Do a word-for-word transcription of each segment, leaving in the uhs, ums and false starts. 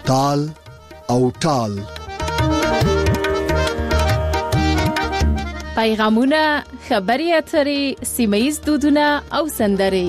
تال او ټال. پیغامونه، خبري اترې، سیمه‌ییز دودونه او سندرې.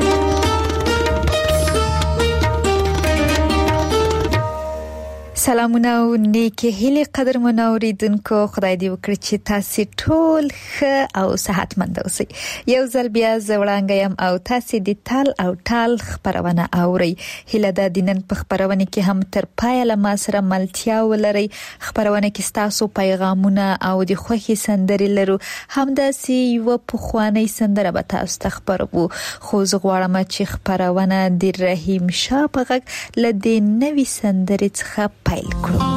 سلامونه او نیکی هیله قدرمن اوریدونکو، خدای دې وکړي چې تاسو ټول ښه او صحتمند اوسئ. یو ځل بیا زوړانګم او تاسو د تال او ټال خبرونه اورئ. هیله د دینن په خبرونه کې هم تر پایه لمه سره ملتیا ولرئ. خبرونه کې تاسو پیغامونه او د خوښي سندرې لرو. همداسې یو په خواني سندره به تاسو ته خبرو. خو زه غواړم چې خبرونه د رحیم شاه په غږ لدې نوې سندرې څخه پیل کړو.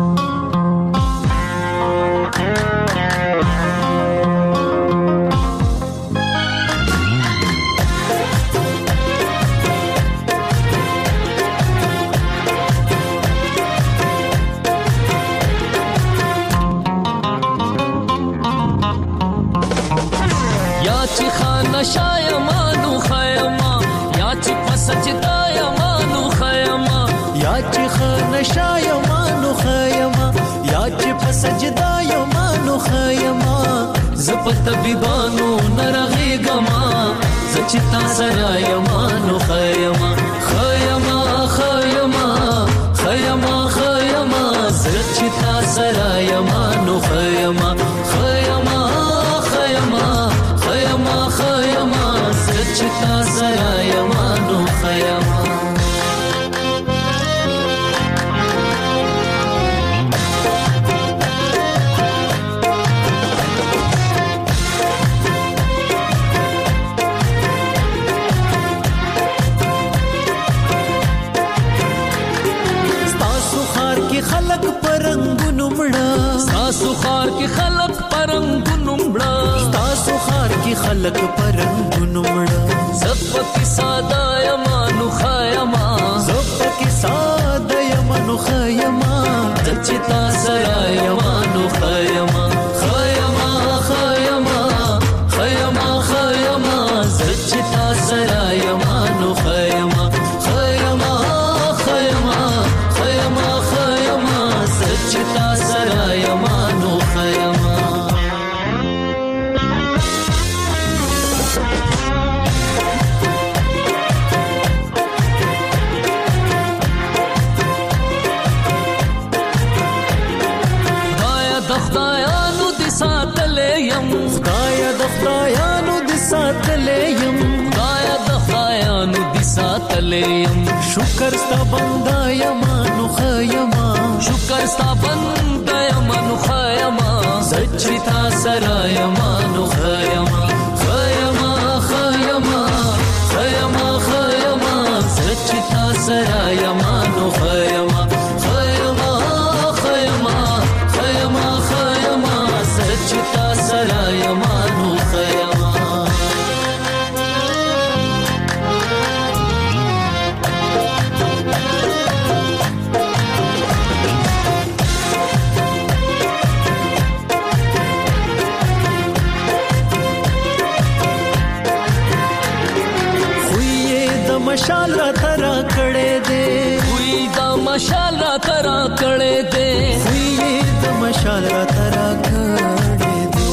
یا چې خانه شایمانو خیما، یا چې پسجدا یمانو خیما، یا چې خانه شایمانو خیما، یا چې پسجدا یمانو خیما. زپ طبيبانو نرغيګما، زچ تا سره یمانو خیما، خیما خیما خیما خیما، زچ تا سره یمانو خیما، خیما خیما خیما خیما، زچ تا سره یمانو خیما. خلق پرنګونو مړه، تاسو خار کې خلق پرنګونو مړه، تاسو خار کې خلق پرنګونو مړه. زپ کې ساده یمانو خیما، زپ کې ساده یمانو خیما، چې تا سره یمانو خیما، خیما خیما خیما خیما، چې تا سره یمانو خیما، خیما خیما خیما خیما، چې تا سره یمانو خیما. خدایا د خدایانو د ساتلې يم، خدایا د خدایانو د ساتلې يم، خدایا د خدایانو د ساتلې يم. شکر ستا بندا یمانو خیما، شکر ستا بندا یمانو خیما، سچ تا سره یمانو خیما، خیما خیما خیما خیما، سچ تا سره یمانو خیما، خیما خیما خیما خیما، سچ تا سره یمانو خیما. مشال را ترا کړه دے، وی دا مشال را ترا کړه دے، وی دا مشال را ترا کړه دے.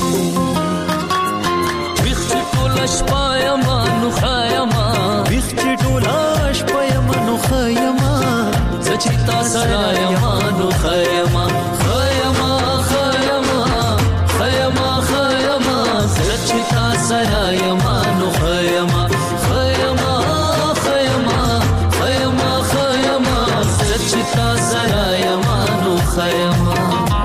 وخت ټول شپه یمانو خیما، وخت ټول شپه یمانو خیما، زچ تا سره یمانو خیما، خیما خیما خیما خیما، زچ تا سره یمانو خیما، خیما تا سره یمانو خیما.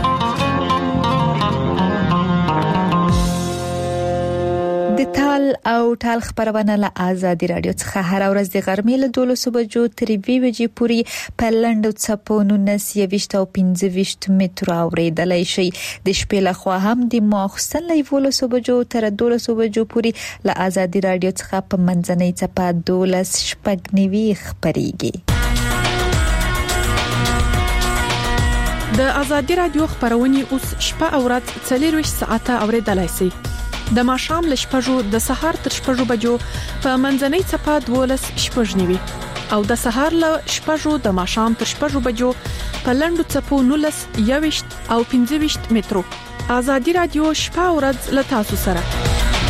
د تال او ټال خبرونه له آزادي رادیو څخه هر ورځ د غرمې له دولسو بجو تر دوه بجې پورې په لنډو څپو نولس یویشت او پنځه ویشت مترو اوریدلای شي. د شپې له خوا هم د ماخستن له دولسو بجو تر دولسو بجو پورې له آزادي رادیو څخه په منځنۍ څپه دولس شپږ نوي خبريږي. د آزادي رادیو خبرونه اوس شپه او ورځ څلور ساعته اوریدلای شي. د ماښام له شپږو د سهار تر شپږو بجو په منځنۍ څپه دولس شپږ نیوي او د سهار له شپږو د ماښام تر شپږو بجو په لندو چپو نولس یويشت او پنځه ویشت مترو. آزادي رادیو شپه او ورځ له تاسو سره.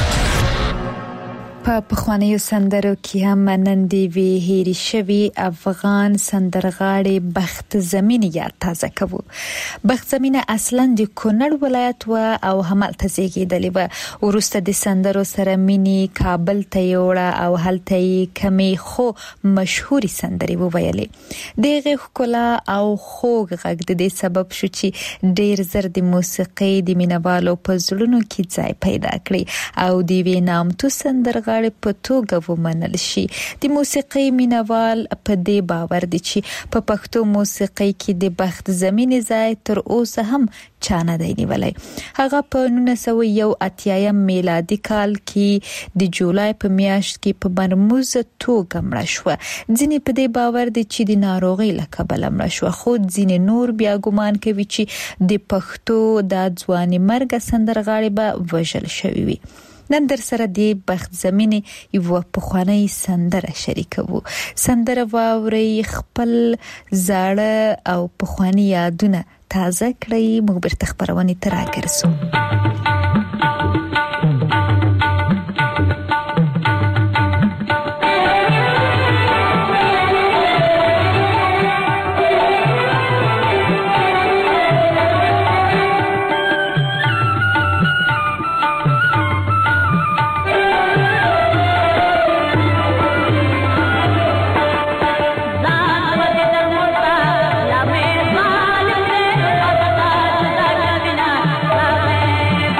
په پخوانیو سندرو کې هم نندي وی هېری شوی افغان سندرغاړي بخت زمین یاد تازه کوو. بخت زمین اصلا د کونړ ولایت و او همالته زیږیدلې و. ورسته د سندرو سره مینی کابل ته یوړه او هلته کمی خو مشهوري سندري وویلې. دغه خلا او خوږ غږ د دې سبب شو چې ډیر زر د موسیقي د مینوالو په زړونو کې ځای پیدا کړي او د وینامتو سندرغاړي په توګه ومنل شي. د موسیقي مینوال په دې باور دي چې په پښتو موسیقي کې د بخت زمین ځای تر اوسه هم چانه دی نیولای. هغه په نولس سوه یو اتیا میلادي کال کې د جولای په میاشت کې په مرموز توګه مړه شو. ځینې په دې باور دي چې د ناروغي له کبله مړه شو، خو ځینې نور بیا ګمان کوي چې د پښتو د ځواني مرګ سندرغاړي به وژل شوی وي. نن در سره دی بخت زمینه یو پخوانی سندره شریکو. سندره واوري خپل زاړه او پخوانی یادونه تازه کړئ. مخبر تخبرونی تر راګرسو. La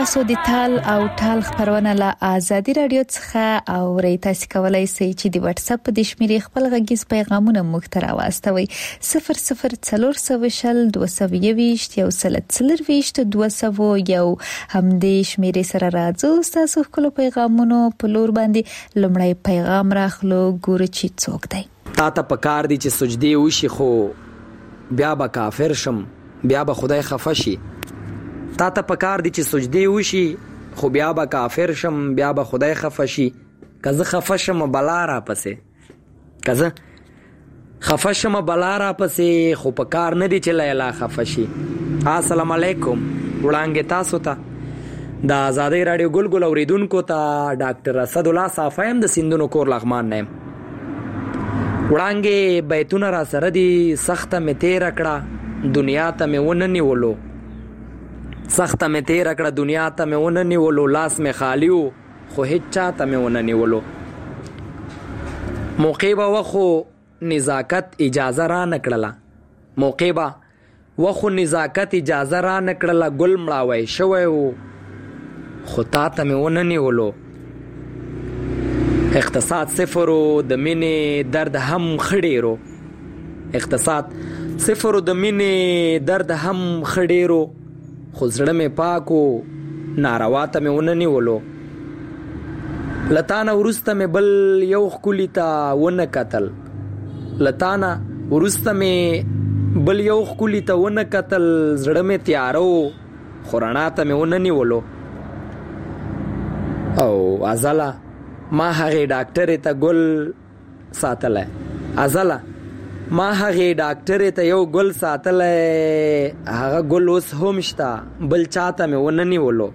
تاسو د تال او ټال خبرونه له آزادي رادیو څخه او ری تاسو کولای شئ چې د واتس اپ د شمیرې خپل غږیز پیغامونه موږ ته راوستوي صفر صفر څلور سوه شل دوه سوه یوویشت یو سل څلور ویشت دوه سوه یو همدې شمیرې سره راځو تاسو خپل پیغامونه په لور باندې لمړی پیغام راخلو ګور چې څوک دی تا ته پکار دي چې سجدي وشي خو بیا به کافر شم بیا به خدای خفه شي تا ته پکار دي چې سجدي وشي خو بیا به کافر شم بیا به خدای خفه شي که زه خفه شم بلا را پسې که زه خفه شم بلا را پسې خو پکار نه دي چې لیلا خفه شي. السلام علیکم وړاندې تاسو ته د آزادۍ رادیو ګل ګل اوریدونکو ته ډاکټر اسد الله صافیم د سیندونو کور لغمان نیم. وړاندې بیتونه را سره دي سخته مې تیر کړه دنیا ته مې ونه نیولو سخته مې تیر کړه دنیا ته مې ونه نیولو لاس مې خالی و خو هیڅ چا ته مې ونه نیولو موقع به وخو نزاکت اجازه را نه کړله موقع به وخو نزاکت اجازه را نه کړله ګل مړاوی شوی و خو تا ته مې ونه نیولو اقتصاد صفر و د مینې درد هم خړېرو اقتصاد صفر و د مینې درد هم خړېرو خو زړه مې پاکو ناروا ته مې ونه نیولو لتانه وروسته مې بل یو ښکلي ته ونه کتل لتانه وروسته مې بل یو ښکلي ته ونه کتل زړه مې تیاره و خو رڼا ته مې ونه نیولو او ازله ما هغې ډاکټرې ته ګل ساتلی ازله ما هغه ډاکټر ته یو ګل ساتلی هغه ګل اوس هم شته بل چاته مې ونه نیولو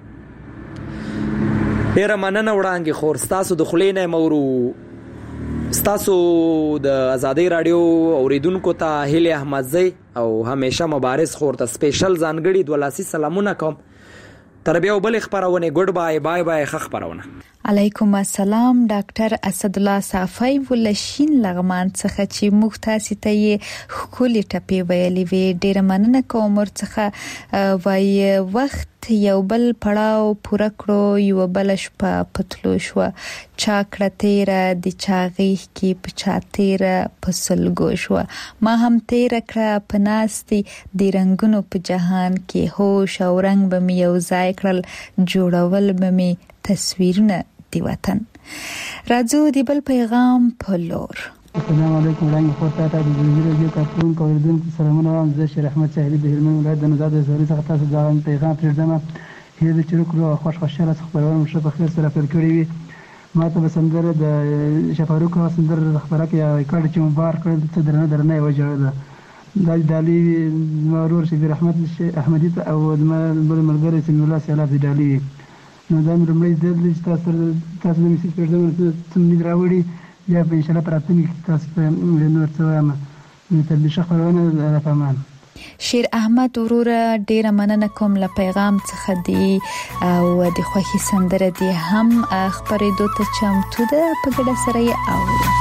ډېره مننه وړاندې خور ستاسو د خولې نه مورو ستاسو د آزادۍ راډیو اوریدونکو ته هیلې احمدزی او همیشه مبارز خور ته سپیشل ځانګړي دوه لاسي سلامونه کوم تر بیا بل خبرونه ګډ بای بای بای خ خبرونه علیکم السلام ډاکټر اسد الله صافی ولشین لغمان څخه چې موږ تاسو ته یې خولي ټپی ویلې وی ډیر مننه کوم ورڅخه وای وخت یو بل پړاو پوره کړو یو بل شپه پتلو شو چاکړه تیر د چاغې کې پچاتیر پسلګو شو ما هم تیر کړه پناستي د رنگونو په جهان کې هوش او رنگ به مې یو ځای کړل جوړول به مې تصویرونه دی وطن راځو دی بل پیغام په لور. السلام علیکم وړاندې خو ته د زنجیرو یو کارتون کوردون سلامونه وایم زه شیر احمد صاحب د هلمند ولایت د نوزاد زوري څخه تاسو دا پیغام پرېږدم هیله چې وکړو خوش خوشاله خبرونه مشه په خیر سره پیل کړی وي ما ته بسندره د شفاروق سندره د خبره کې کړه چې مبارک کړل ته درنه درنه وجه ده د دالي مرور شیر احمد احمدی او د ملګری سمي الله سیاله دالي نو دا مې رمړی د دې تاسو تاسو مې څه پرځم ته مې راوړي یا په ان شاء الله پراتنی تاسو په نور څه وایم نو ته به شخړونه را پامان شیر احمد ورور ډیر مننه کوم له پیغام څخه دی او د خوخي سندره دی هم خبرې دوته چمتو ده په ګډه سره یې اورو.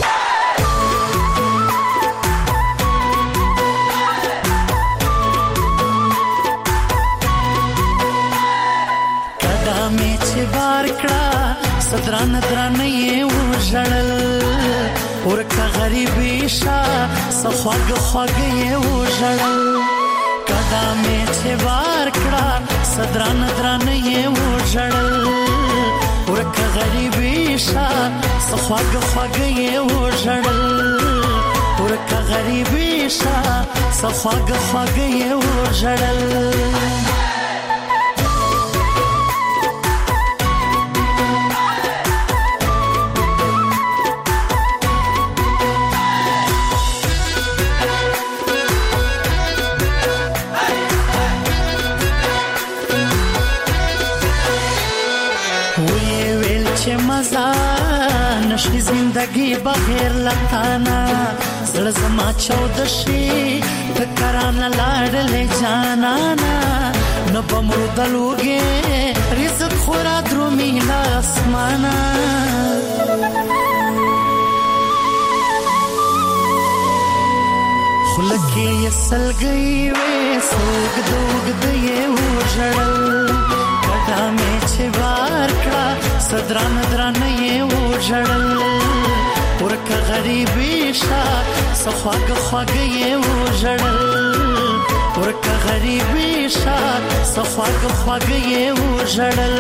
بار کړه صدران درانه یې وژړل ورکه غریبي شا سخواګ خواګ یې وژړل کدا مې چې بار کړه صدران درانه یې وژړل ورکه غریبي شا سخواګ خواګ یې وژړل ورکه غریبي شا سخواګ خواګ یې وژړل نشي زندگی بغیر لتانا زړه زما چود شي فکرانه لاړلې جانانا نو بمردلوګي رزق خورا درومي لاسمانا خلکه یسل گئی وې سوګ دوګ دې وژړل کډا مې چې بار کړه صدران دران یې وژړل ورکه غریبي شا صخواګ خواګ یې وژړل ورکه غریبي شا صخواګ خواګ یې وژړل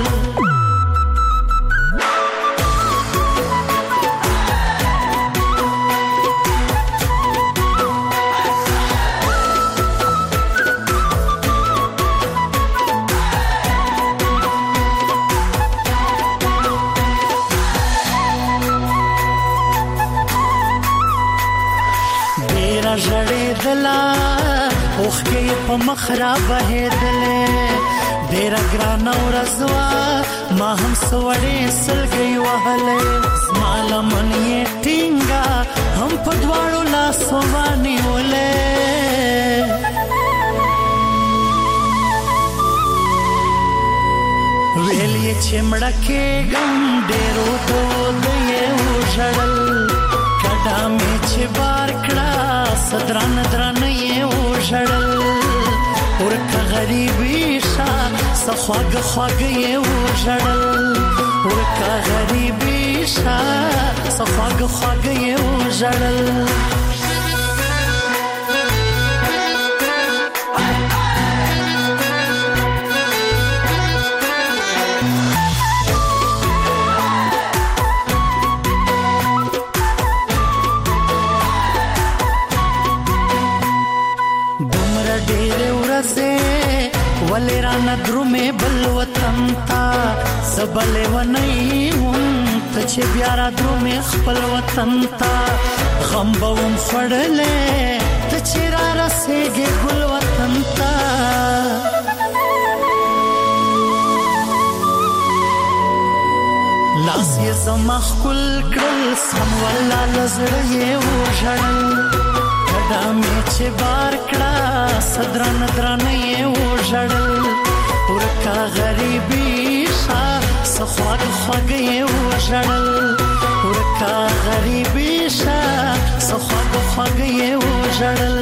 ژړې دلا اوخ کې په مخ را بهېدلې ډېر ګران ورځوا ما هم سوړې سلګي وهلې مالمن یې ټینګا هم په دواړو لاسو باندې ولې ویلې چې مړکه ګم ډېرو دود یې وژړل کډا مې چې بار کړه صدران دران یې وژړل ورکه غریبي شا صخواګ خواګ یې وژړل ورکه غریبي شا صخواګ خواګ یې وژړل ولرانا درومه بل وطن تا سبلې ونی هم ته چې بیا را درومه خپل وطن تا غم بوم خړلې ته چې را رسېږي ګل وطن تا لاس یې زما خپل کړل سم ولا لزړ یې وژړل کډا مې چې بار کړه صدران دران یې وژړل ورکه غریبي شا صخواګ خواګ یې وژړل ورکه غریبي شا صخواګ خواګ یې وژړل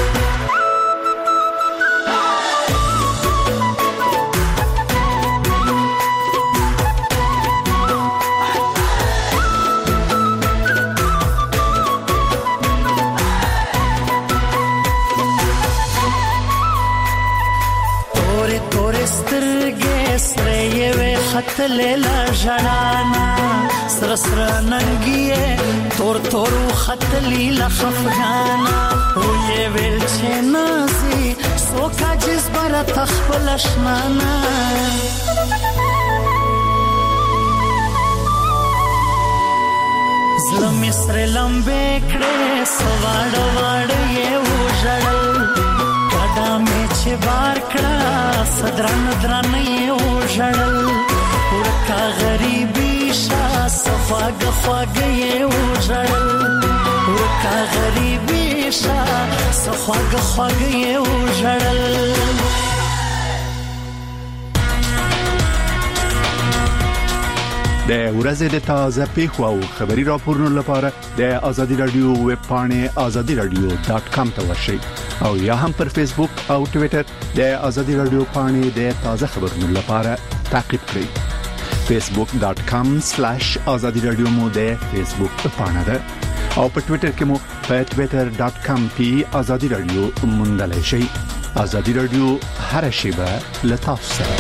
خطلیلا جنانا سر سر ننگیه تور تورو خطلیلا خفگانا وی ویل چه نازی سوکا جز برا تخبلشنانا زلمی سر لمبے کڑے سوار وار یہ وژړل کډا مې چې بار کړه صدران دران یې وژړل ورکه غریبي شا صخواګ خواګ یې وژړل ورکه غریبي شا صخواګ خواګ یې وژړل د ورځې د تازه پیښو او خبري راپورونو لپاره د آزادي رادیو ویب پاڼه آزادي رادیو ډاټ کام ته ورشئ او یا هم پر فیسبوک او ټوئیټر د آزادي رادیو پاڼه د تازه خبرونو لپاره تعقیب کړئ فیسبوک ډاټ کام سلیش آزادي رادیو مو د فیسبوک پاڼه ده او په ټوئیټر کې مو په ټوئیټر ډاټ کام پی آزادي رادیو موندلای شئ آزادي رادیو هر شیبه لتاسو سره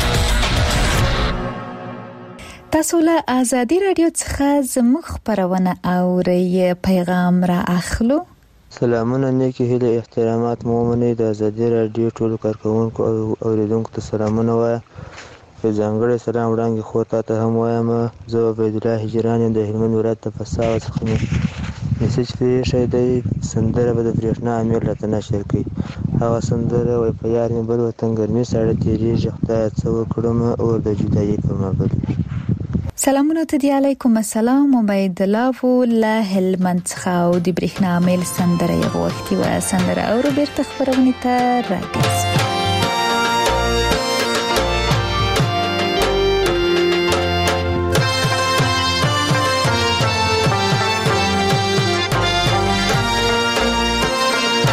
تاسو له آزادي رادیو څخه زموږ خبرونه اورئ پیغام را اخلو سلامونه نیکی هیله احترامات مومنه د آزادي رادیو ټول کارکونکو او اوریدونکو ته سلامونه وایم په ځانګړي سلام وړاندې خو ته هم وایم زه عبید الله هجران د هلمند ولایت په فساو څخه میسج پیښه دی سندره به د برېښنا امیر راته نشر کړي هغه سندره وای په یار مې بل وطن ګرمي ساړه تیریږي خدای څه وکړم اور د جدایي په مابل سلامونه ته دی علیکم السلام عبید الله له هلمند څخه او د برېښنا امیر سندره یې غوښتي و سندره او بیرته خبرونه ته راګرځي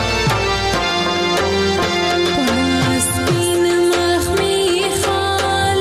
Spin mach mi khal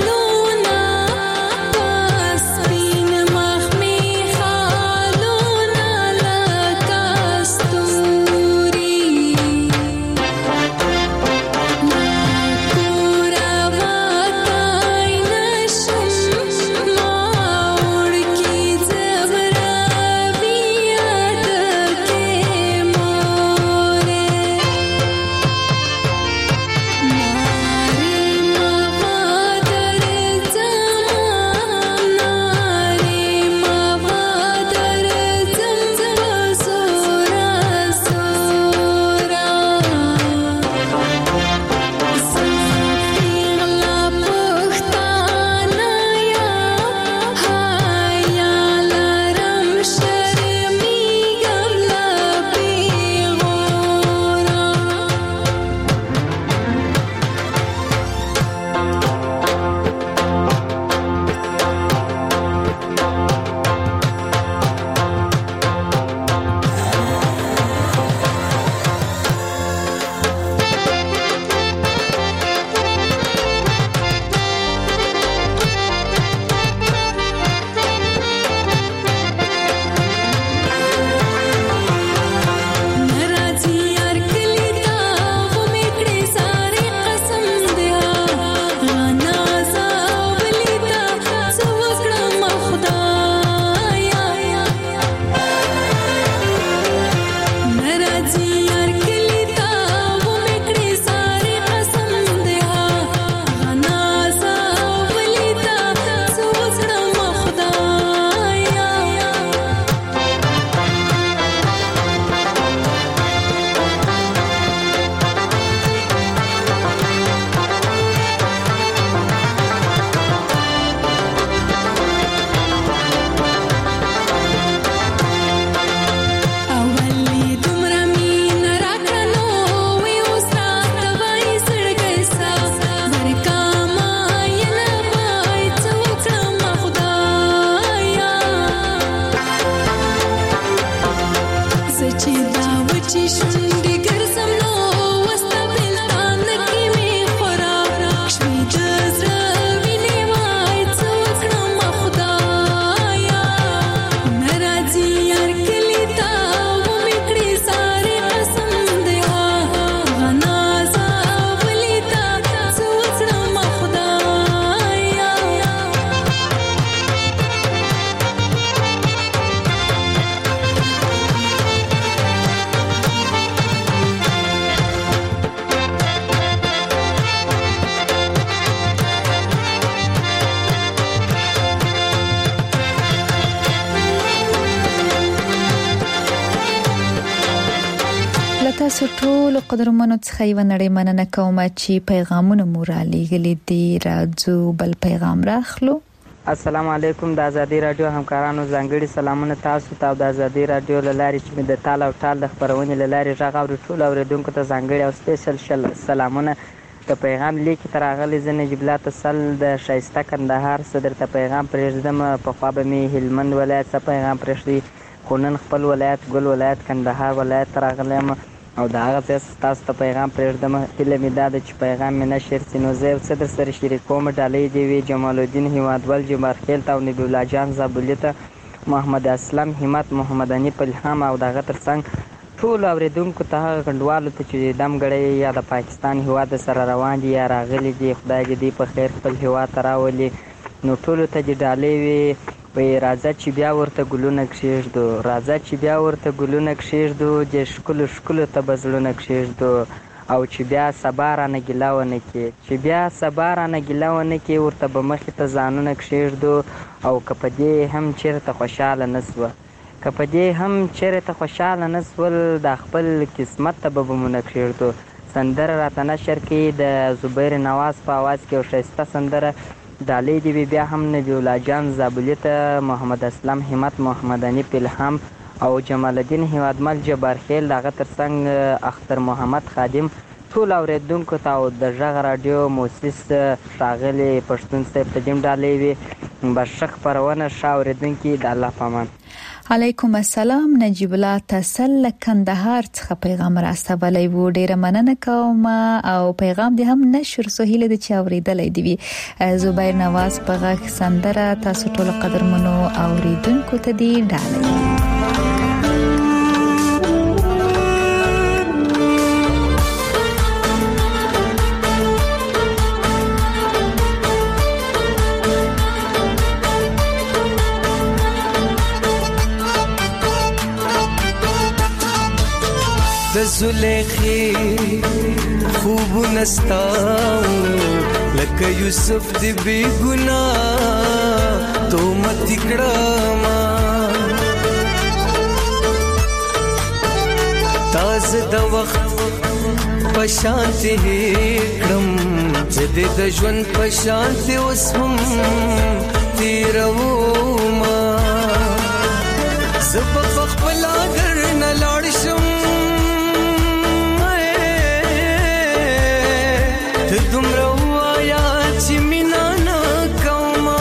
تاسو ټول قدرمنو څخه یو نړۍ مننه کوم چې پیغامونه مورالي غلي دي راځو بل پیغام راخلو. السلام علیکم د ازادي رادیو همکارانو ځانګړي سلامونه تاسو ته د ازادي رادیو لاري چې د تال او ټال د خبرونې لاري ژغ او ټول اوریدونکو ته ځانګړي او سپیشل سلامونه. د پیغام لیک تر اغلی زنه جبلات سل د شایسته کندهار صدر ته پیغام پرېږدم. په خوا به می هلمند ولایت ته پیغام پرېږدي، خونن خپل ولایت ګل ولایت کندهار ولایت تر اغلم او دا هغه تاسو ته پیغام پرېږدم. هیله مې دا ده چې پیغام مې نشر سي نو زه څه در سره شریکوم. ډالۍ دې وي جمال الدین هیوادول جمارخیل ته او نبی الله جان زابلي ته، محمد اسلم همت محمد انیف الهام او دغه ترڅنګ ټول اوریدونکو ته هغه غونډوالو ته چې دم غړی یا د پاکستان هیواد سره روان دي یا راغلي دي، خدای دې په خیر خپل هیواد ته راولي. نو ټولو ته دې ډالۍ وي وی راځه چې بیا ورته ګلونه کښېږدو، راځه چې بیا ورته ګلونه کښېږدو، د ښکلو ښکلو ته به زړونه کښېږدو، او چې بیا سبا رانه ګیله ونه کړي، چې بیا سبا رانه ګیله ونه کړي، ورته به مخې ته ځانونه کښېږدو. او که په دې هم چېرته خوشحاله نه سوه که په دې هم چېرته خوشحاله نه سول، دا خپل قسمت ته به بمونه کښېږدو. سندره راته نشر کړي د زبیر نواز په اواز کې یو ښایسته سندره. ډالۍ دې وي بیا هم نبی الله جان زابلي ته، محمد اسلم همت محمد انیف الهام او جمال الدین هیوادمل جبارخیل، دغه ترڅنګ اختر محمد خادم، ټول اوریدونکو ته او د غږ رادیو مؤسس ښاغلي پښتون صاحب ته دې ډالۍ وي. بشه خپرونه ښه اوریدونکي د الله په امان. علیکم السلام. نجیب الله تسل کندهار څخه پیغام راستولی وو، ډیره مننه کوم او پیغام دې هم نشر سهیله د چا اوریدلې دی. زبیر نواز په غږ سندره تاسو ټول قدرمنو اوریدونکو ته دی ډالۍ. د زلیخی خوب نستاو لکه یوسف دی بی گناہ تو مت کړما تاز د وخت پشانت کړم زده د ژوند پشانت اوس هم تیرو ما زب خپل اگر نه لاړ شم دومره وایا چې مینا نه کومه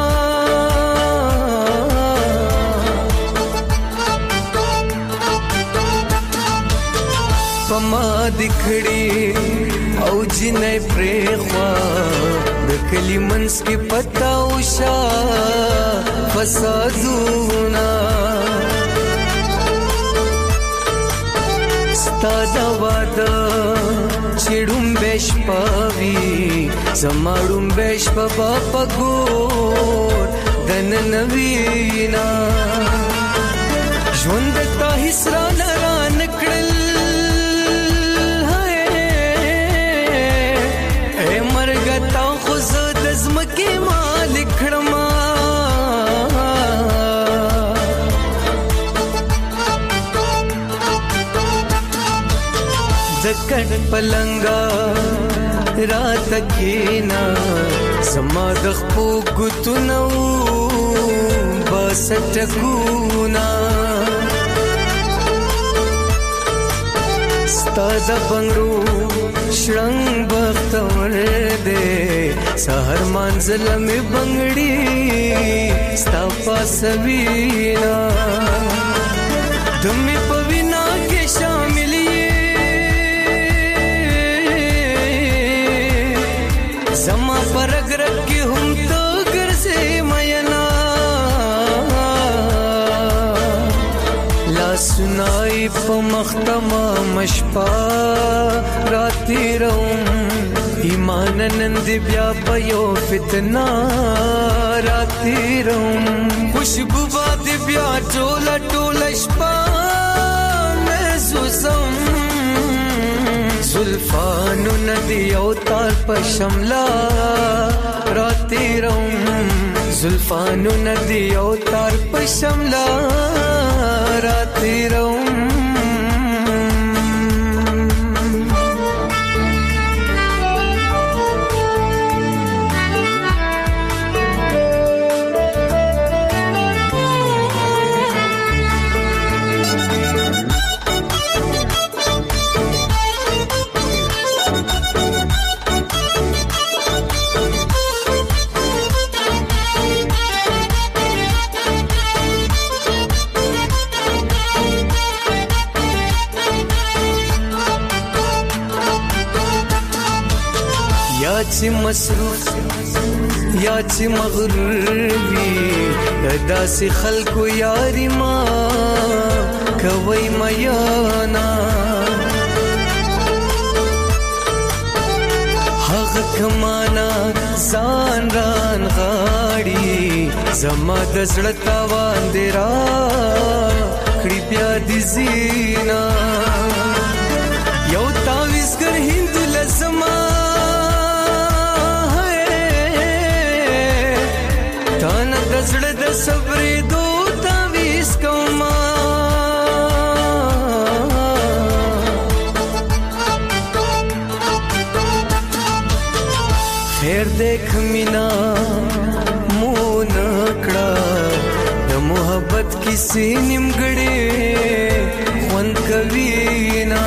پما دکړي او جنې پرېخوا د کلی منس کې پتا وشا فسادونا ستاده واده چړم بش پاوی زماړم بش په پګور دن نوینا ژوند ته حسرا نران کړل اے مرګ تا خو زد زمکه مالک کړما دکړ پلنګا رات کینا سما د خپو ګتنو بس ټکونا ستاد بنگړو شړنګ بختور دې سحر منزل می بنگړي ستا پاسوینا دمه پوینا کې سنای په مختما مشپا راتی روم ایمان نند بیا پيو فتنا راتی روم خوشبو باد بیا ټوله ټوله شپه مزوزم زلفانو ندی او تار په شملا راتی روم زلفانو ندی او تار په شملا راتی روم یا چې مصروف یا چې مغرور وي داسې خلکو یاري ما کوي میانا هغه کمانا ځان ران غاړي زما د زړه تاوان دی را کړي بیا دي زینا یو تاویزګر هند لزما تانا دزړه د صبرې دو تاویز کوما خیر دیکھ مینا مون کړه د محبت کیسې نیمګړې خوند کوي نا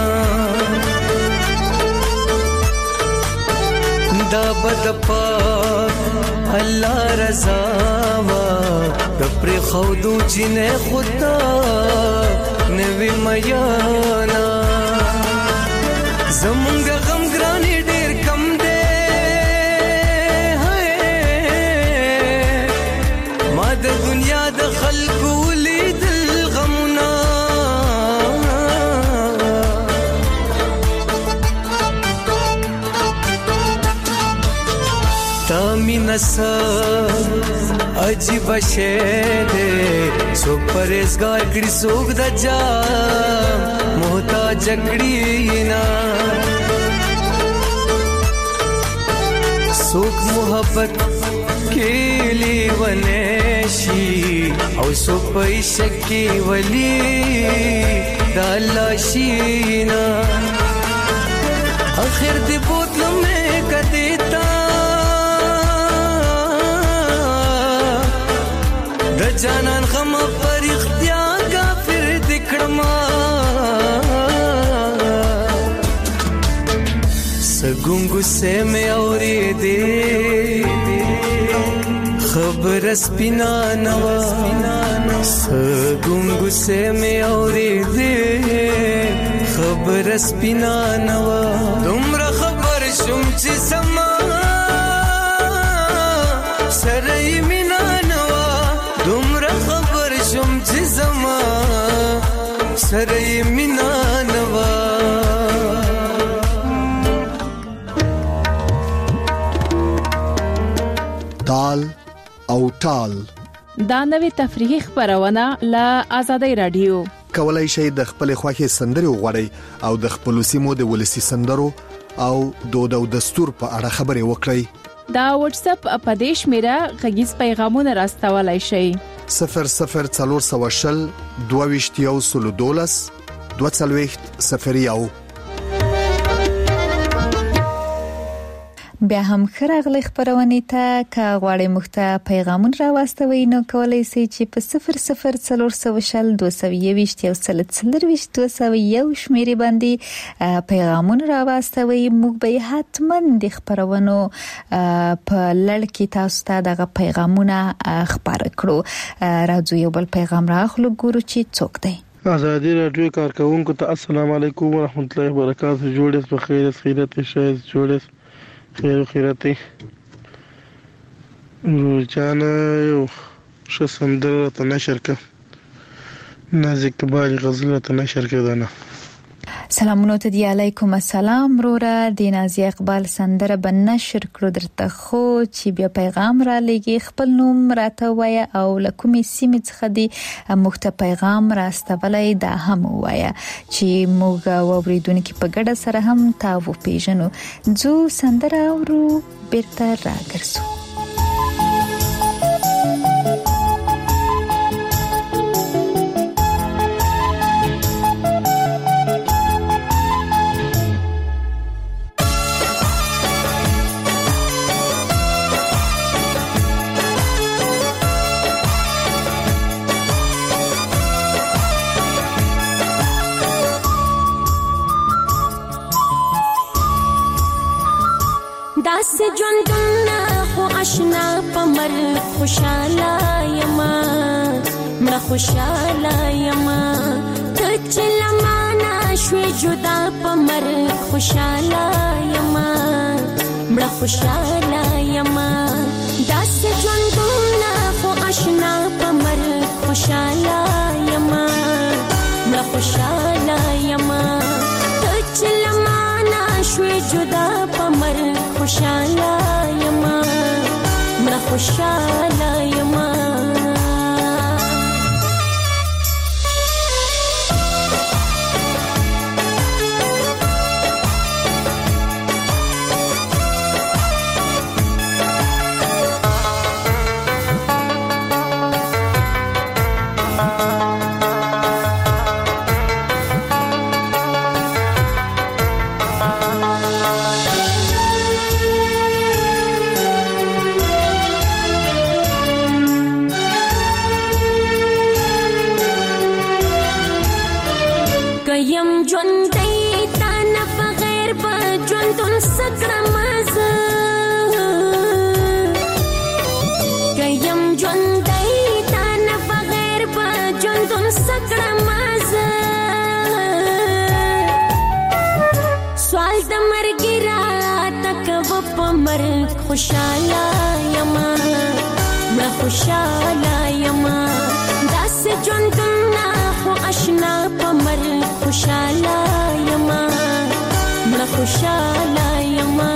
دا بد پاک الله رضا وا د پر خودو جنې خدا نوې میانا زمونږ غم ګرانی ډېر کم دی ما د دنیا د خلکو لیدل غمونه نسا عجیب شے دے سو پریزگار کڑی سوک دا جا محتاج کڑی نا سوک محبت کیلی ونیشی او سو پیشکی ولی دالا شینا آخر دی بوتل میں کدیتا د جانان غم پر اختیار کافر دکړما سګونګو سے مې اورې دې خبر سپینا نوا سګونګو سے مې اورې دې خبر سپینا نوا دومره خبر شوم چې سما سره مینا نوا دومره خبر شوم چې زما سره مینا نوا تال او ټال دا نوې تفریحي خبرونه ل آزادۍ رادیو کولای شي د خپل خوښي سندري وغوړي او د خپل سیمو د ولسی سندرو او دود او دستور په اړه خبري وکړي دا واتس اپ اپدیش میرا غږیز پیغامونه راستولای شي صفر صفر څلور سوشل دوه سلو دولس دوه څلوېښت صفر یو بیا هم خراغلی خبرونه ته کا غواړی مخته پیغامون را واستوي نو کولای شي چې په صفر صفر څلور سوشل دوه سوه یوویشت یو سل څلرویشت دوه سوه یو شمیرې باندې پیغامون را واستوي موږ به حتمن د خبرونو په لړ کې تاسو ته دغه پیغامونه خبر کړو راځو یو بل پیغام راخلو ګورو چې څوک دی آزادی رادیو کارکونکو ته السلام علیکم ورحمت الله وبرکاته جوړس په خیر خیرت شایز جوړس خیر خیرته روزانه یو ش سندره ته نشر ک نازک تبالي غزلة نشر کدنه. سلامونه ته دی علیکم السلام وروره د نازیه اقبال سندره بنشر کړو درته خو چې بیا پیغام را لګي خپل نوم راته وای او لکومې سیمې څخه دی مخته پیغام راستولای دا هم وای چې موږ ووریدونکو په ګډه سره هم تاسو پیژنو جو سندره ورو بیرته راګرځو. داس ژوندونه خو آشنا پمر خوشاله یما مړه خوشاله یما ته چې لمانه شوې جدا پمر خوشاله یما مړه خوشاله یما داس ژوندونه خو آشنا پمر خوشاله یما مړه خوشاله یما ته چې لمانه شوې جدا پمر خوشاله یما مړه خوشاله یما خوشاله یما مړه خوشاله یما داس ژوندونه خو آشنا پمر خوشاله یما مړه خوشاله یما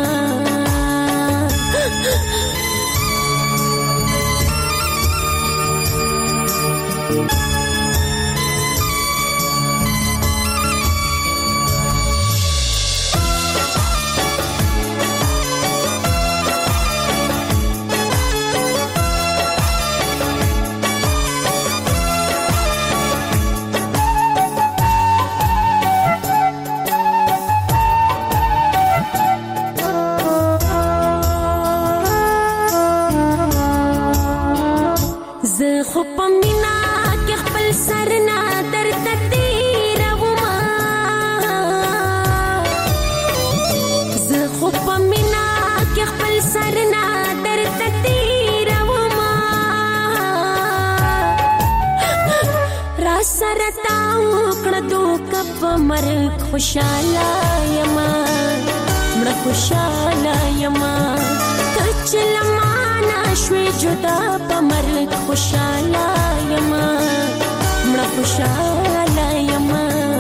خوشاله یما مړه خوشاله یما ته چې لمانه شوې جدا پمر خوشاله یما مړه خوشاله یما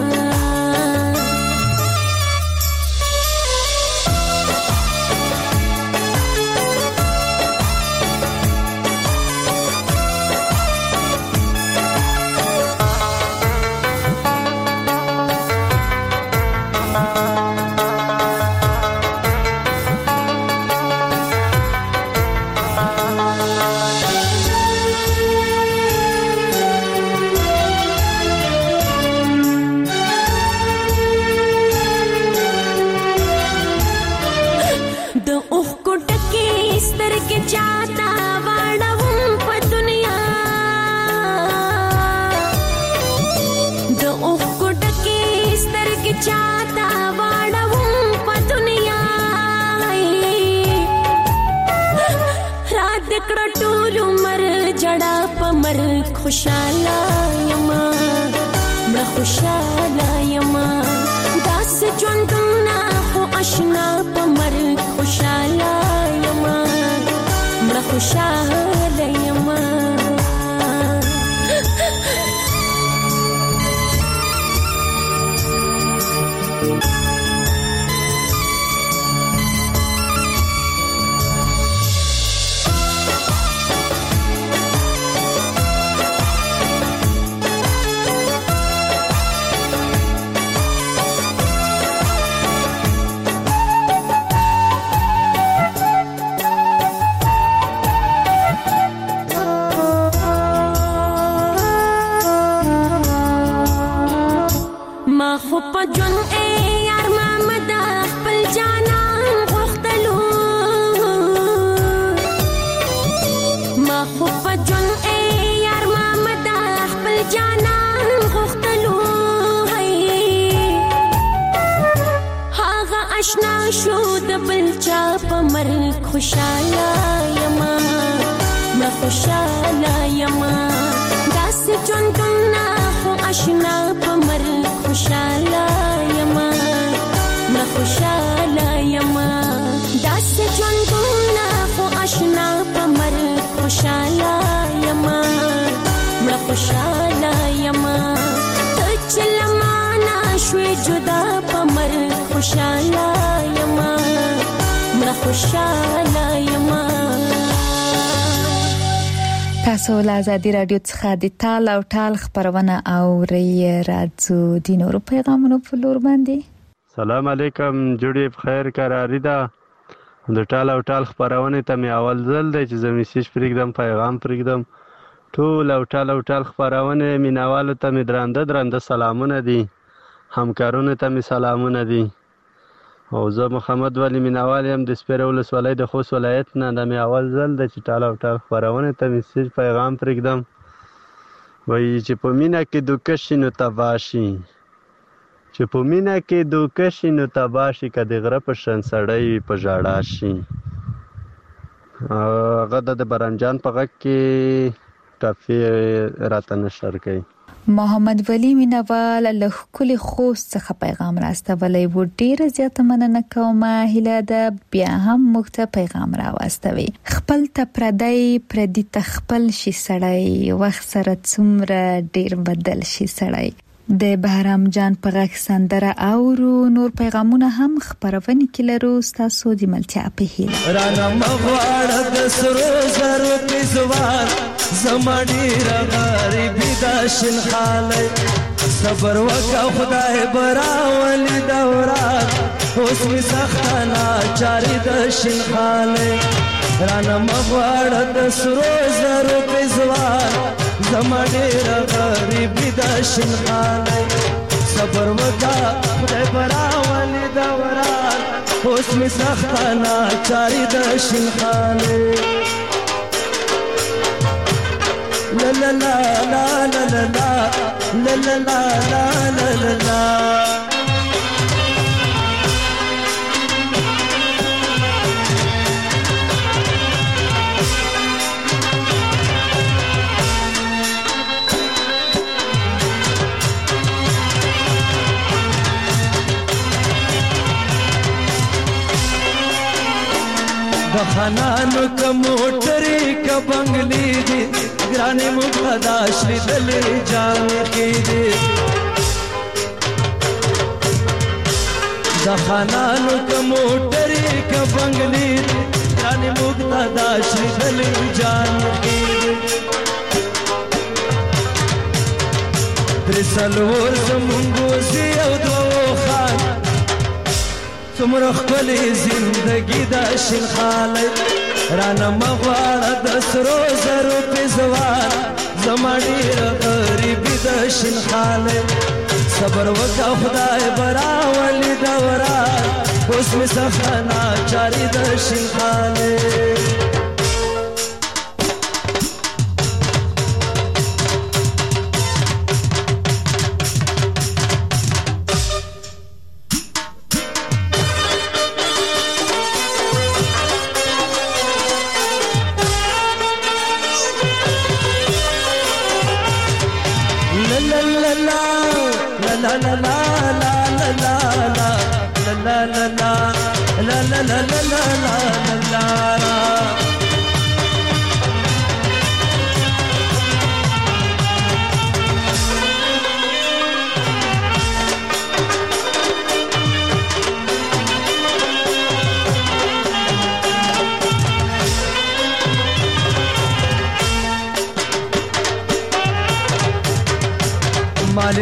خوشاله یما مړه خوشاله یما داس ژوندونه خو آشنا پمر خوشاله یما مړه خوشاله یما خوشاله یما ما خوشاله یما داس ژوندونه خو آشنا په مر خوشاله یما ما خوشاله یما داس ژوندونه خو آشنا په مر خوشاله یما ما خوشاله یما چلمانا شوي جدا په مر خوشاله یما ما خوشاله یما. تاسو له آزادي رادیو څخه د تال او ټال خبرونه اورئ. راځو د نورو پیغامونو په لور باندې. سلام علیکم، جوړې بخیر قراری ده. د ټال او ټال خبرونه ته مې اول ځل دی چې زه میسج پرېږدم، پیغام پرېږدم. ټول او ټال او ټال خبرونه مینوالو ته مې درانده درانده سلامونه دي، همکارونو ته مې سلامونه دي. او زه محمد ولی مینوال یم د سپیره ولسوالۍ د خوست ولایت نه. دا مې اول ځل دی چې ټال او ټال خپرونې ته میسج پیغام پرېږدم. وایي چې په مینه کې دوکه شي نو تباه شي، چې په مینه کې دوکه شي نو تباه شي، که د غره په شان سړی په ژړا شي. هغه د برنجان په غږ کې ټاپې راته نشر کوي. محمد ولی مینوال له خپل خوست څخه پیغام راستولی و. ډیره زیاته مننه کوم. هیله ده بیا هم موږ ته پیغام راوستوي. خپل ته پردی پردی ته خپل شي سړی، وخت سره څومره ډیر بدل شي سړی. د بهرام جان په غږ سندره اورو. نور پیغامونه هم خبرونه کې لرو. تاسو د ملتیا په هیله رانا مغواړه د سرو زرو په زوال زماډي را غریبی دا شین حالي صبر وکا خدای براولي دورات اوس می سختانا چاري د شین حالي رانا مغواړه د سرو زرو په زوال زماډي را غریبی دا شین حالي صبر وکا خدای براولي دورات اوس می سختانا چاري د شین حالي. La la la la la la la la la la la la la. د خانانو کا موټری کا بنگلی دی ګرانې مقتدا شری دلې جان کې دی. د خانانو کا موټری کا بنگلی دی ګرانې مقتدا شری دلې جان کې دی. درسلور زمونږ زی او دو خان څومره خپلې زندګي دا شین خالی رانا مغواړه د سرو زرو په زوال زما ډېره غریبي د شین خالی صبر وکړه خدای براولي دوران اوس مې سخته ناچاري د شین خالی. La la la la la la la la la la la la.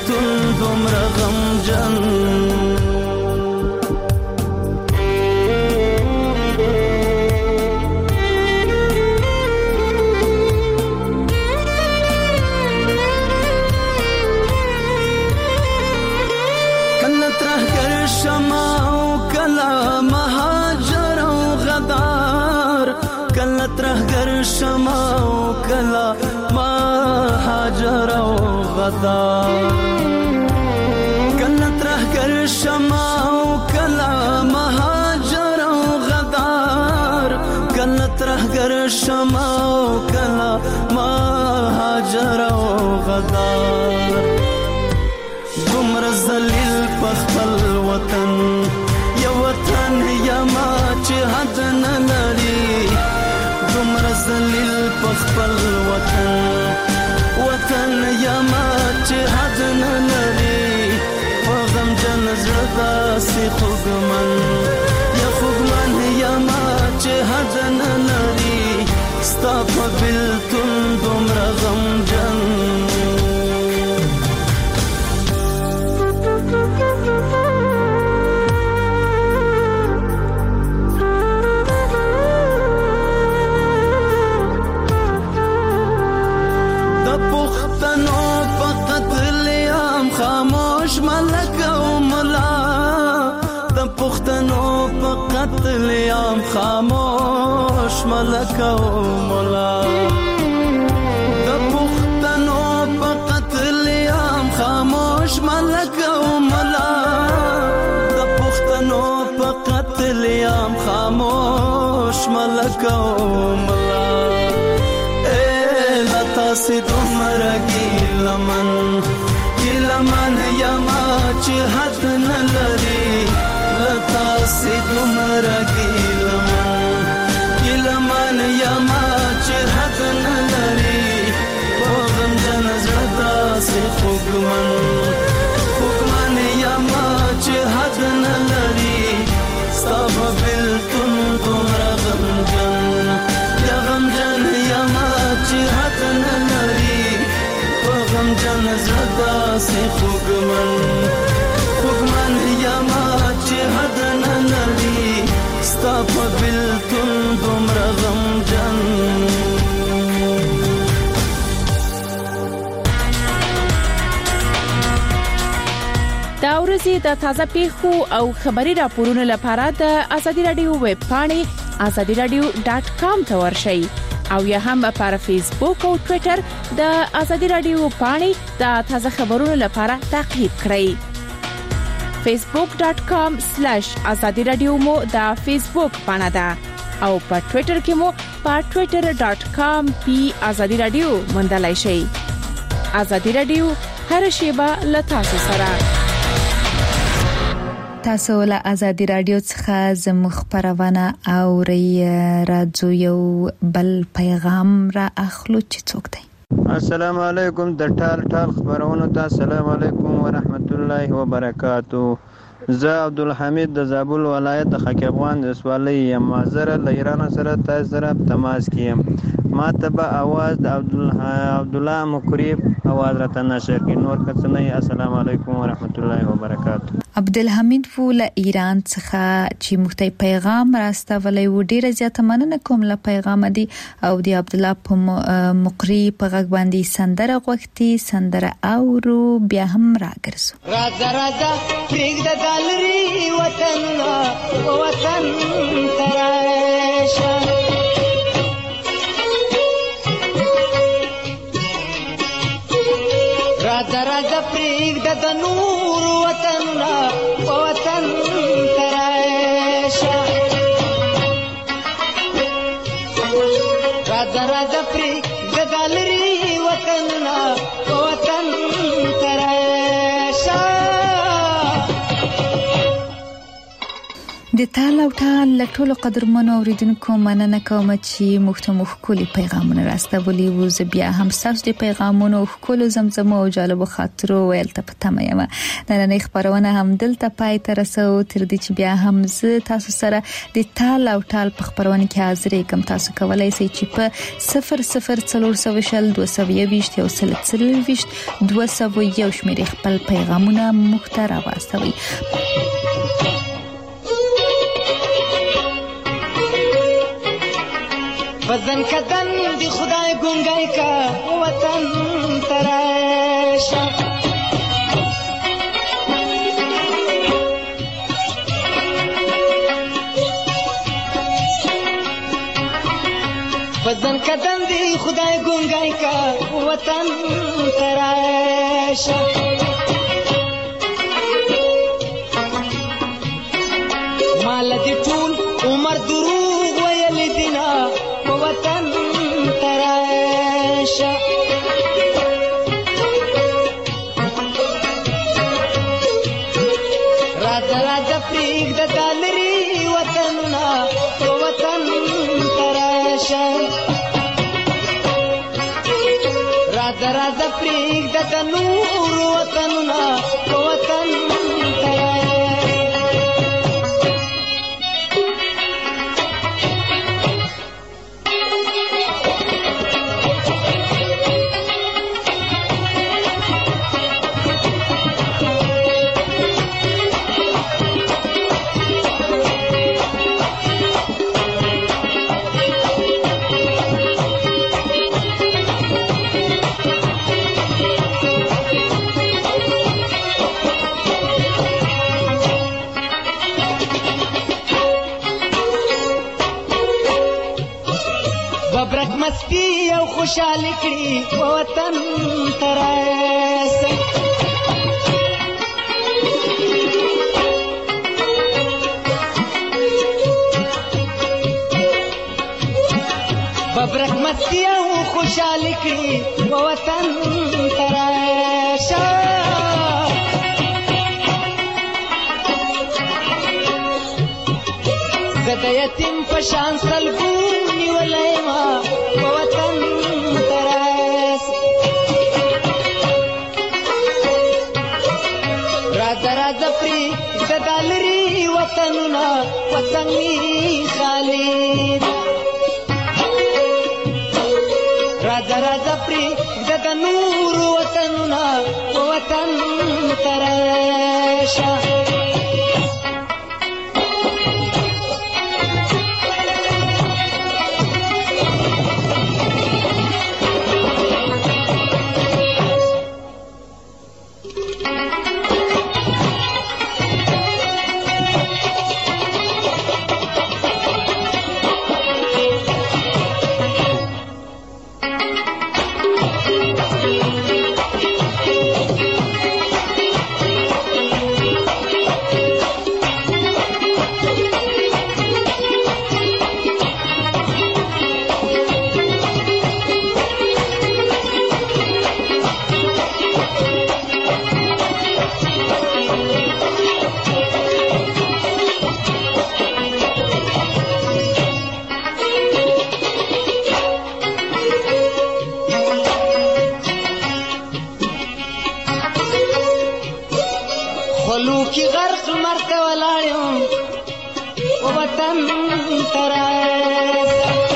بیلتون دومره غمجن کله ترهګر شمه او کله مهاجر او غدار کله ترهګر شمه او کله مهاجر او غدار کله ترهګر شمه او کله مهاجر او غدار کله ترهګر شمه او کله مهاجر او غدار دومره ذلیل په خپل وطن یو وطن یما چې حد نه لري دومره ذلیل په خپل وطن وطن یما چې حد نه لري په غمجن زړه داسې خوږمن یا خوږمن یما چې حد نه لري ستا په بېلتون دومره غمجن خاموش ملک او ملا د پښتنو په قتل عام خاموش ملک او ملا د پښتنو په قتل عام خاموش ملک او ملا د پښتنو په قتل عام خاموش ملک او ملا اے لتا سي دومره ګیلمن لمن یما چې حد نه لري لتا سي دومره ګیلمن ګیلمن یما چې حد نه لري په غمجن زړه داسې خوږمن خوږمن یما چې حد نه لري ستا په بېلتون دومره غمجن یا غمجن یما چې حد نه لري غمجن زړه داسې خوږمن خوږمن یما چې حد نه لري ستا په بېلتون دومره غمجن دا ورځې د تازه پیښو او خبري راپورونو لپاره د ازادي رادیو ویب پاڼې ازادي رادیو ډاټ کام ته ورشئ او یا هم پر فیسبوک او ټوئیټر د ازادي رادیو پاڼې د تازه خبرونو لپاره تعقیب کړئ facebook dot com slash azadi radio مو د فیسبوک پاڼه ده او په ټوئیټر کې مو په twitter dot com پی ازادي رادیو موندلای شئ ازادي رادیو هر شیبه له تاسو سره تاسو له ازادي رادیو څخه زموږ خبرونه اورئ راځو یو بل پیغام را اخلو چې څوک دی السلام علیکم د ټال ټال خبرونه ته السلام علیکم ورحمت الله وبرکاتو زه عبدالحمید د زابل ولایت د خاک افغان د سوالي یم زره له ایران سره تاسو سره تماس کیم ما ته به आवाज د عبد الله مقریب आवाज راته نشر کی نور کڅنې السلام علیکم ورحمت الله وبرکاتو عبدالحمید فول ایران څخه چې مختي پیغام راستولې و ډیره زیاته مننه کوم له پیغام دی او دی عبد الله مقری په غږ باندې سندره غوښتي سندره اورو بیا هم راګرځو راځه راځه پرېګ د ګالري وطن وطن تراشه راځه راځه پرېګ د نور وطن وطن تراشه راځه راځه پرېګ د ګالري وطن وطن تراشه د تال او ټال لټولو قدرمنو اوریدونکو مننه کوم چې مختمخ کولی پیغامونه راستولي وو. زه بیا هم تاسو د پیغامونو خپل زمزمه او جالب خاطرو ویل ته پته یم. نن نه خبرونه هم دلته پای ته رسو تر دې چې بیا هم زه تاسو سره د تال او ټال په خبرونه کې حاضر یم. تاسو کولای شئ چې په صفر صفر څلور سوه شل دوه سوه یوویشت یو سل څلورویشت دوه سوه یو شمېر خپل پیغامونه محترم واستوي. وزن کدن دی خدای گنگای کا وطن تراشا وزن کدن دی خدای گنگای کا وطن تراشا مال دی ټول عمر دروغ ویل دینا وطن تراشا راځه راځه پرېږده دا لرې وطنونه په وطن تراشا راځه راځه پرېږده دا نور وطنونه په وطن تراشا مستی او خوشحالی کړي وطن تراسه ببرک مستی او خوشحالی کړي وطن تراسه زه د یتیم په شان سلګو نیولی ما وطن تراس راځه راځه پرې زدا لري وطنونه وطن می خالي راځه راځه پرې زدا نور وطنونه وطن تراشا خلوکی غرق مرته ولاړم وطن تراس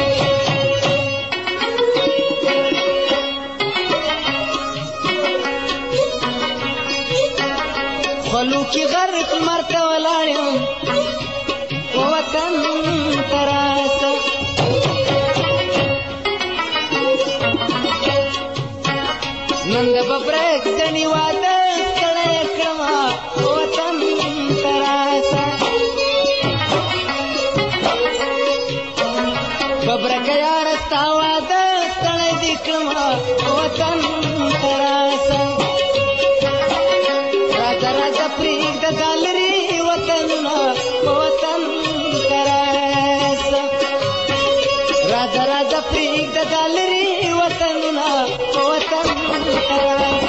خلوکی غرق مرته ولاړم وطن تراس نن د ببرک دني واده وطن تراسا ببرک یار ستا واده ستړی دې کړمه وطن تراسا راځه راځه پرېږده دا لرې وطنونه وطن تراسا راځه راځه پرېږده دا لرې وطنونه وطن تراسا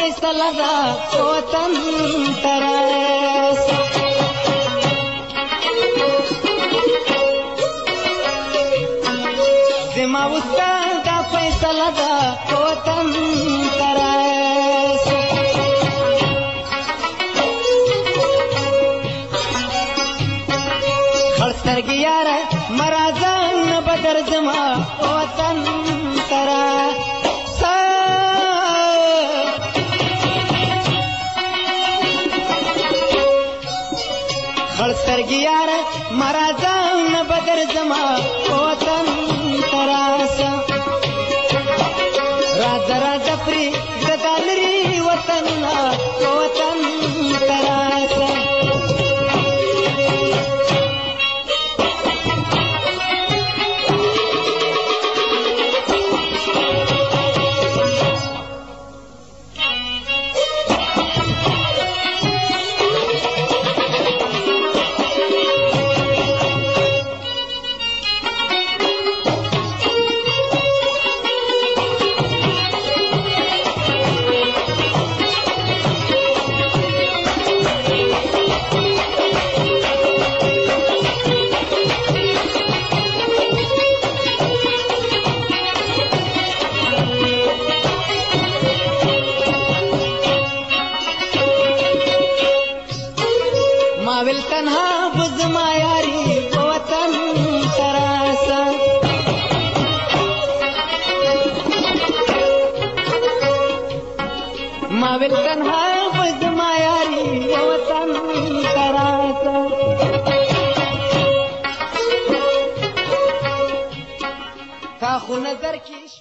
فیصله ده وطن تراس زما وستا دا فیصله ده وطن تراس خړسترګي یاره مرازان بدر زما وطن تراس خړسترګي یاره مرازان بدر زما وطن تراس راز راز پری زدالری وطن وطن تراس ماویل تنها بزما یاری وطن تراسا ماویل تنها بزما یاری وطن تراسا تا خو نظر کی